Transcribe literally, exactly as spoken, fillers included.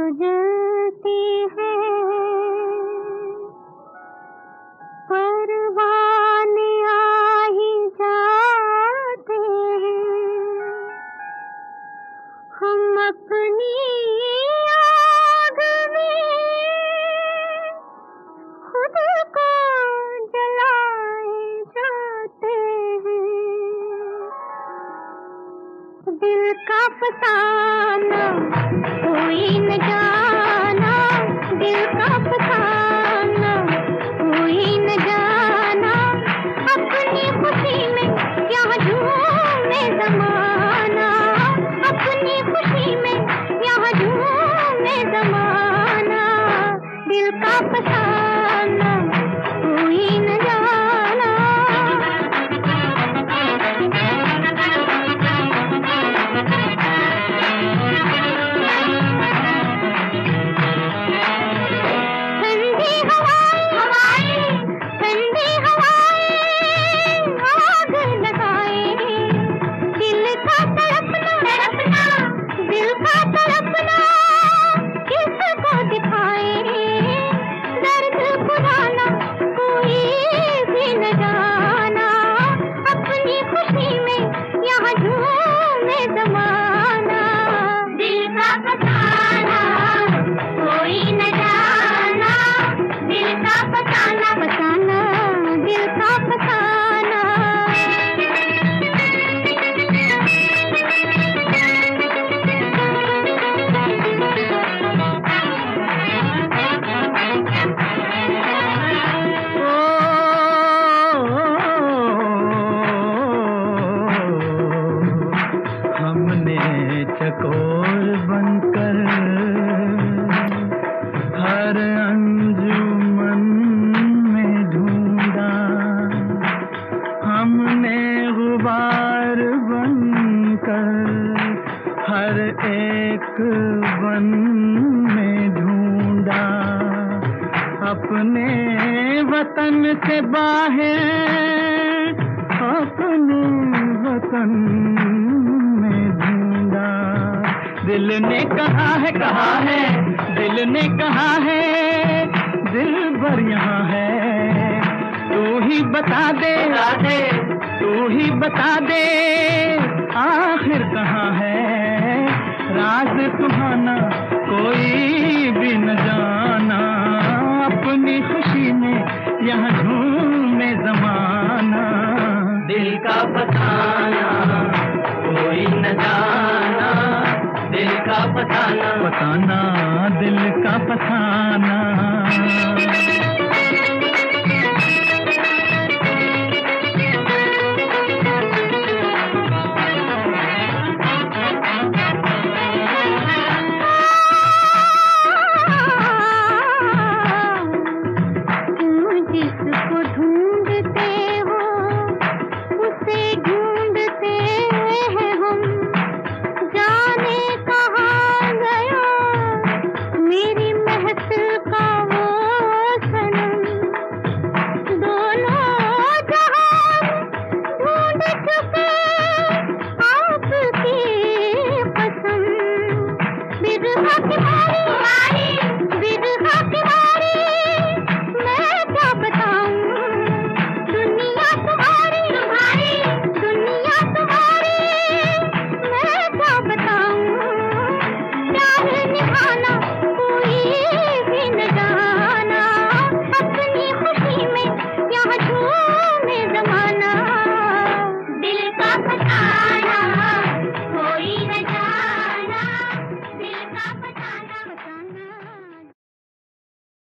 जलती है परवाने आ ही जाते हैं हम अपनी आग में खुद को जलाए जाते हैं। दिल का फसाना कोई न जाना, दिल का फसाना कोई न जाना, अपनी खुशी में यहाँ झूमे ज़माना, अपनी खुशी में यहाँ झूमे ज़माना, दिल का फसाना कोई न जाना। ठंडी हवाएं हवाएं ठंडी हवाएं आग लगाए, दिल का तड़पना तड़पना दिल का तड़पना किसको दिखाए, दर्द पुराना कोई भी न जाना, अपनी खुशी में यहाँ झूमे ज़माना, दिल का फसाना कोई न जाना, दिल का फसाना फसाना दिल का फसाना। हमने चकोर बनकर हर अंजुमन में ढूंढा, हमने गुबार बनकर हर एक वन में ढूंढा, अपने वतन से बाहर अपने वतन में ढूंढा। दिल ने कहा है कहा है दिल ने कहा है दिल भर यहाँ है, तू ही बता दे तू ही बता दे आखिर कहाँ है, राज सुहाना कोई भी न जाना, अपनी खुशी में यहाँ झूमे ज़माना, दिल का फसाना कोई न जाना, दिल का फसाना फसाना दिल का फसाना। जिसको ढूंढते हो उसे ढूंढते हैं हम, जाने कहाँ गया मेरी महफिल का वो सनम, दोनों जहां ढूंढ चुके आपकी कसम, बिरहा की मारी बिरहा की मारी मैं क्या बताऊं, दुनिया तुम्हारी तुम्हारी दुनिया तुम्हारी मैं क्या बताऊं, प्यार निभाना कोई भी न जाना, अपनी खुशी में यहाँ झूमे ज़माना।